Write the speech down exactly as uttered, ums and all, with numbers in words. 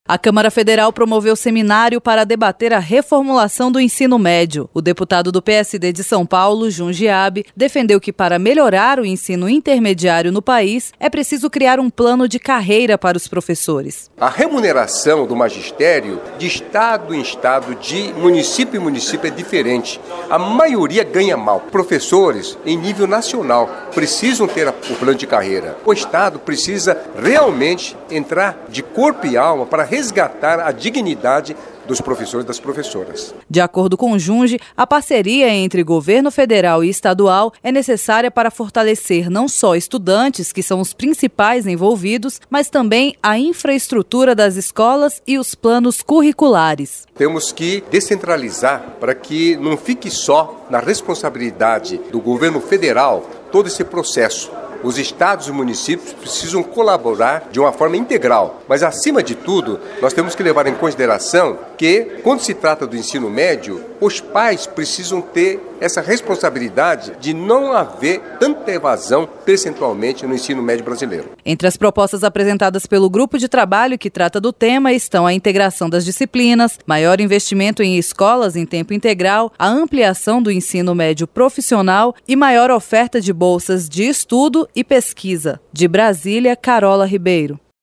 A Câmara Federal promoveu seminário para debater a reformulação do ensino médio. O deputado do P S D de São Paulo, Jun Giabi, defendeu que para melhorar o ensino intermediário no país, é preciso criar um plano de carreira para os professores. A remuneração do magistério, de estado em estado, de município em município, é diferente. A maioria ganha mal. Professores, em nível nacional, precisam ter o plano de carreira. O estado precisa realmente entrar de corpo e alma para resgatar a dignidade dos professores e das professoras. De acordo com o Junge, a parceria entre governo federal e estadual é necessária para fortalecer não só estudantes, que são os principais envolvidos, mas também a infraestrutura das escolas e os planos curriculares. Temos que descentralizar para que não fique só na responsabilidade do governo federal todo esse processo. Os estados e municípios precisam colaborar de uma forma integral, mas acima de tudo, nós temos que levar em consideração que, quando se trata do ensino médio, os pais precisam ter essa responsabilidade de não haver tanta evasão percentualmente no ensino médio brasileiro. Entre as propostas apresentadas pelo grupo de trabalho que trata do tema estão a integração das disciplinas, maior investimento em escolas em tempo integral, a ampliação do ensino médio profissional e maior oferta de bolsas de estudo e pesquisa. De Brasília, Carola Ribeiro.